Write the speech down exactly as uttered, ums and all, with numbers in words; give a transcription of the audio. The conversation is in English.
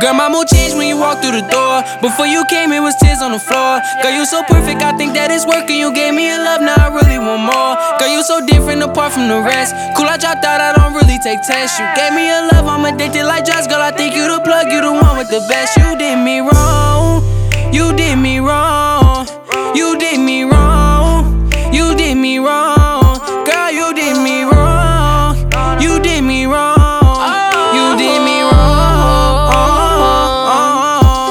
Girl, my mood changed when you walked through the door. Before you came, it was tears on the floor. Girl, you so perfect, I think that it's working. You gave me a love, now I really want more. Girl, you so different apart from the rest. Cool, I dropped out, I don't really take tests. You gave me a love, I'm addicted like drugs. Girl, I think you the plug, you the one with the best. You did me wrong.